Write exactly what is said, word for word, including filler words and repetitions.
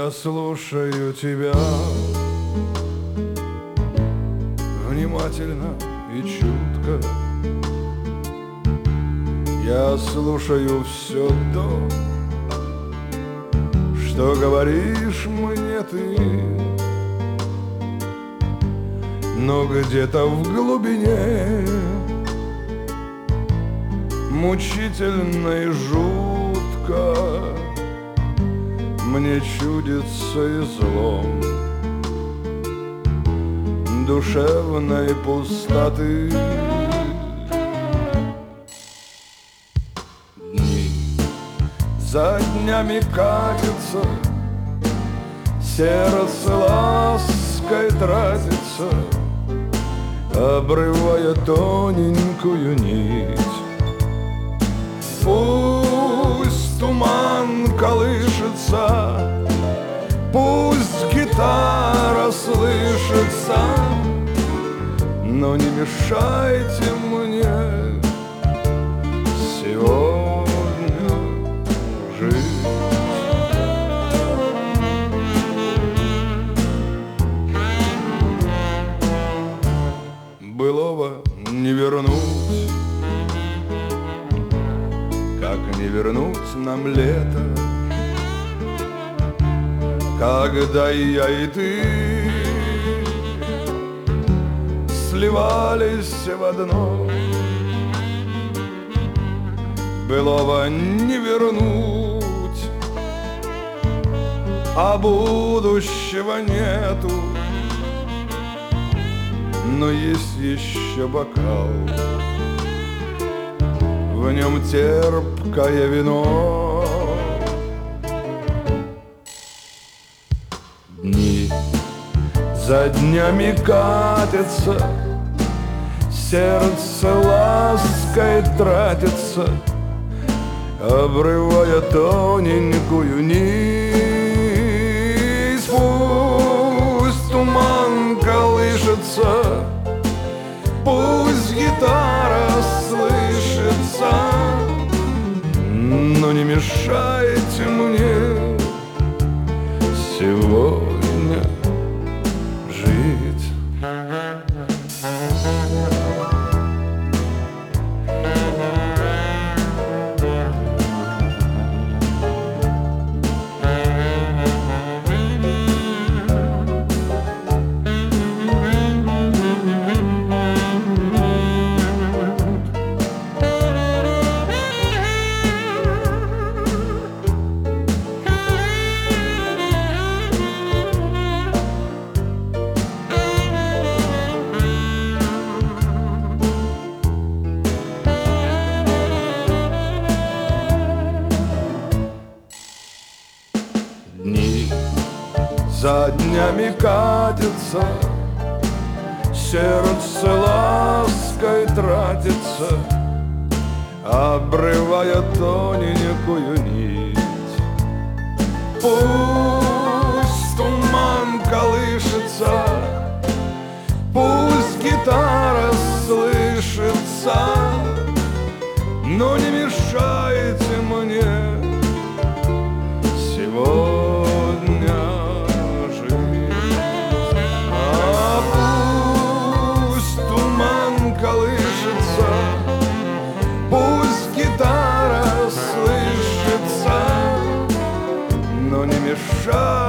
Я слушаю тебя внимательно и чутко. Я слушаю все то, что говоришь мне ты. Но где-то в глубине мучительно и жутко мне чудится излом душевной пустоты. Дни за днями катятся, сердце лаской тратится, обрывая тоненькую нить. Пусть туман колышется, пусть гитара слышится, но не мешайте мне сегодня жить. Былого не вернуть, как не вернуть нам лето, когда и я, и ты сливались в одно. Былого не вернуть, а будущего нету. Но есть еще бокал, в нем терпкое вино. Дни за днями катятся, сердце лаской тратится, обрывая тоненькую нить. Пусть туман колышется, пусть гитара слышится, но не мешайте мне сегодня жить. Дни за днями катятся, сердце лаской тратится, обрывая тоненькую нить. Пусть туман колышется, пусть гитара слышится, но не мешайте мне сегодня жить. А пусть туман колышется, пусть гитара слышится, но не мешай